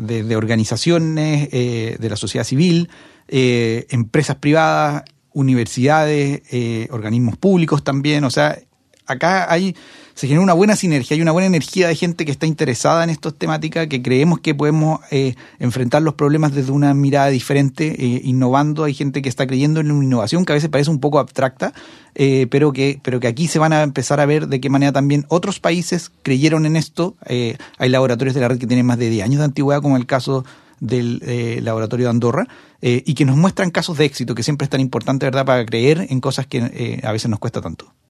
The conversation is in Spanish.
desde organizaciones de la sociedad civil, empresas privadas, universidades, organismos públicos también. O sea, acá se genera una buena sinergia, hay una buena energía de gente que está interesada en estas temáticas, que creemos que podemos enfrentar los problemas desde una mirada diferente, innovando. Hay gente que está creyendo en una innovación que a veces parece un poco abstracta, pero que aquí se van a empezar a ver de qué manera también otros países creyeron en esto. Hay laboratorios de la red que tienen más de 10 años de antigüedad, como el caso del laboratorio de Andorra, y que nos muestran casos de éxito, que siempre es tan importante, ¿verdad?, para creer en cosas que a veces nos cuesta tanto.